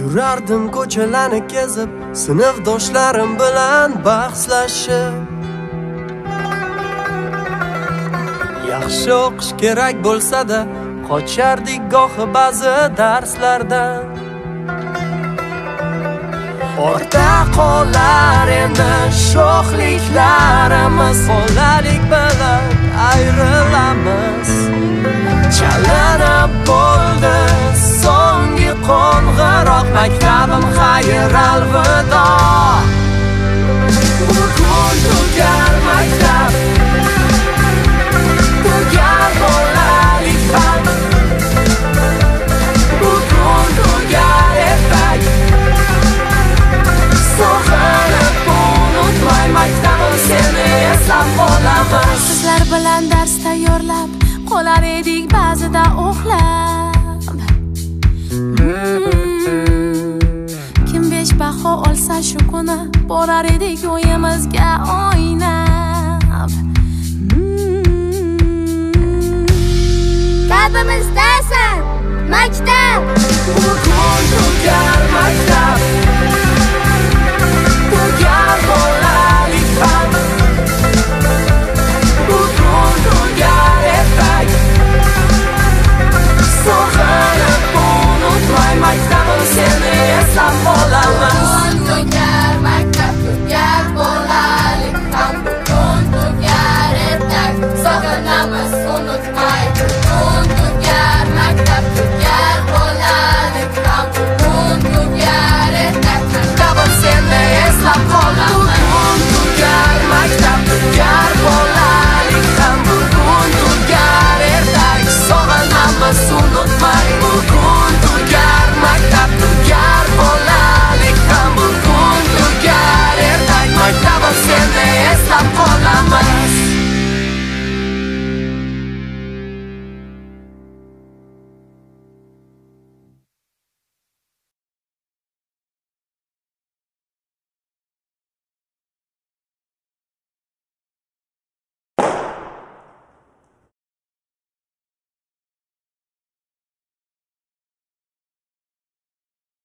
Yurardim ko'chalarni kezib, sinfdoshlarim bilan bahslashib. Yaxshi o'qish kerak bo'lsa-da, qochardik gohi ba'zi darslardan. Ortda qolar endi sho'xliklarimiz, bolalik bilan ayrilamiz. Chalinib bo'ldi so'nggi qo'ng'iroq, maktabim xayr alvido. Bugun tugar maktab, tugar bolalik ham. Bugun tugar ertak, sog'inib unutmay maktabim, seni eslab qolaman. Sizlar bilan dars tayyorlab qolar edik ba'zida uxlab. Kim 5 baho olsa shu kuni borar edik uyimizga o'ynab. Qalbimizdasan maktab, bugun tugar maktab.